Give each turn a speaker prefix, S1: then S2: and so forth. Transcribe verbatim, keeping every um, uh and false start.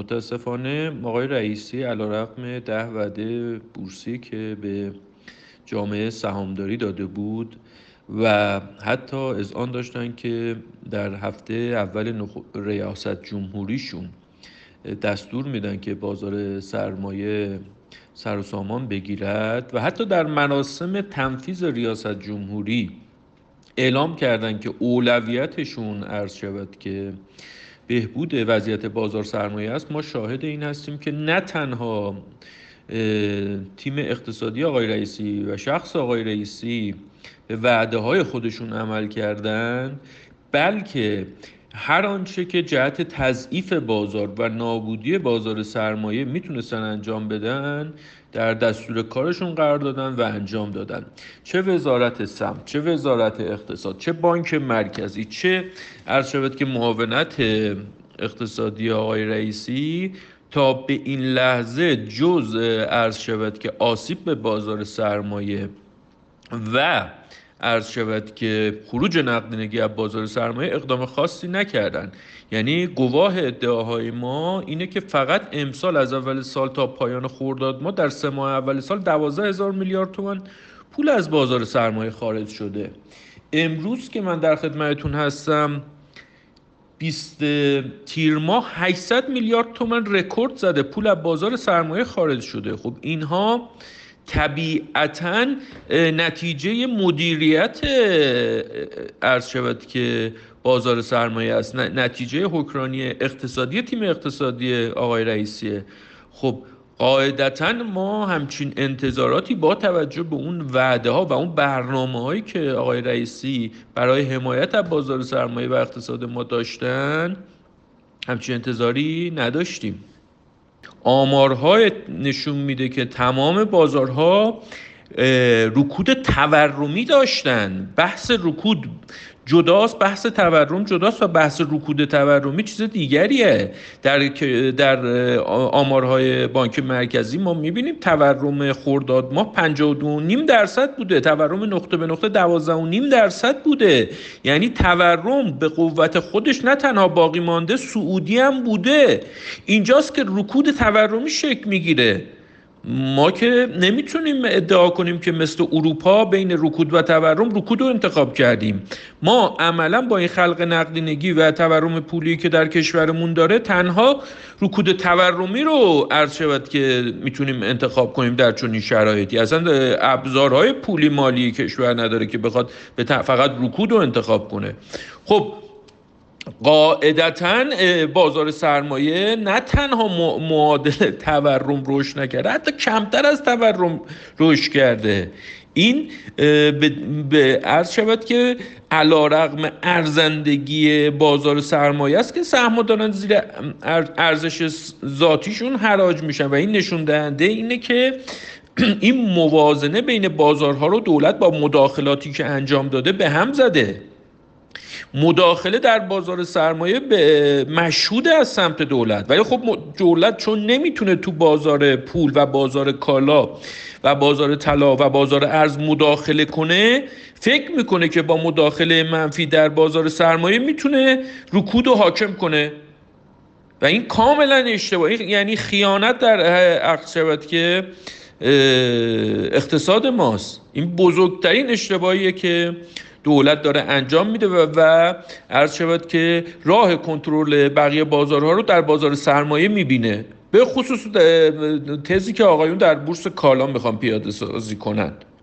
S1: متاسفانه آقای رئیسی علیرغم ده وعده بورسی که به جامعه سهامداری داده بود و حتی اذعان داشتن که در هفته اول نخ- ریاست جمهوریشون دستور میدن که بازار سرمایه سر و سامان بگیرد و حتی در مراسم تنفیذ ریاست جمهوری اعلام کردن که اولویتشون عرض شود که بهبود وضعیت بازار سرمایه است. ما شاهد این هستیم که نه تنها تیم اقتصادی آقای رئیسی و شخص آقای رئیسی به وعده های خودشون عمل کردن، بلکه هر آنچه که جهت تضعیف بازار و نابودی بازار سرمایه میتونستن انجام بدن در دستور کارشون قرار دادن و انجام دادن. چه وزارت سمت، چه وزارت اقتصاد، چه بانک مرکزی، چه عرض شود که معاونت اقتصادی آقای رئیسی، تا به این لحظه جز عرض شود که آسیب به بازار سرمایه و عرض شود که خروج نقدینگی از بازار سرمایه اقدام خاصی نکردن. یعنی گواه ادعاهای ما اینه که فقط امسال از اول سال تا پایان خرداد ما در سه ماه اول سال دوازده هزار میلیارد تومان پول از بازار سرمایه خارج شده. امروز که من در خدمتتون هستم بیست تیر ماه هشتصد میلیارد تومان رکورد زده پول از بازار سرمایه خارج شده. خب اینها طبیعتاً نتیجه مدیریت عرض شود که بازار سرمایه است، نتیجه حکمرانی اقتصادی تیم اقتصادی آقای رئیسیه. خب قاعدتاً ما همچین انتظاراتی با توجه به اون وعده ها و اون برنامه هایی که آقای رئیسی برای حمایت از بازار سرمایه و اقتصاد ما داشتن همچین انتظاری نداشتیم. آمارها نشون میده که تمام بازارها رکود تورمی داشتن. بحث رکود جداست، بحث تورم جداست و بحث رکود تورمی چیز دیگریه. در در آمارهای بانک مرکزی ما میبینیم تورم خرداد ماه پنجاه و دو و نیم درصد بوده، تورم نقطه به نقطه دوازده و نیم درصد بوده. یعنی تورم به قوت خودش نه تنها باقی مانده، صعودی هم بوده. اینجاست که رکود تورمی شکل میگیره. ما که نمیتونیم ادعا کنیم که مثل اروپا بین رکود و تورم رکود رو انتخاب کردیم. ما عملا با این خلق نقدینگی و تورم پولی که در کشورمون داره تنها رکود تورمی رو عرض شود که میتونیم انتخاب کنیم در چنین شرایطی. اصلا ابزارهای پولی مالی کشور نداره که بخواد به فقط رکود رو انتخاب کنه. خب قاعدتاً بازار سرمایه نه تنها معادل تورم رشد نکرده، حتی کمتر از تورم رشد کرده. این به عرض شود که علیرغم ارزندگی بازار سرمایه است که سهم‌ها دارن زیر ارزش ذاتیشون حراج میشن و این نشون دهنده اینه که این موازنه بین بازارها رو دولت با مداخلاتی که انجام داده به هم زده. مداخله در بازار سرمایه به مشهود از سمت دولت، ولی خب دولت چون نمیتونه تو بازار پول و بازار کالا و بازار طلا و بازار ارز مداخله کنه، فکر میکنه که با مداخله منفی در بازار سرمایه میتونه رکود رو حاکم کنه و این کاملا اشتباهی، یعنی خیانت در عقد شود که اقتصاد ماست. این بزرگترین اشتباهیه که دولت داره انجام میده و, و عرض شود که راه کنترل بقیه بازارها رو در بازار سرمایه میبینه، به خصوص تزی که آقایون در بورس کالا میخوان پیاده سازی کنن.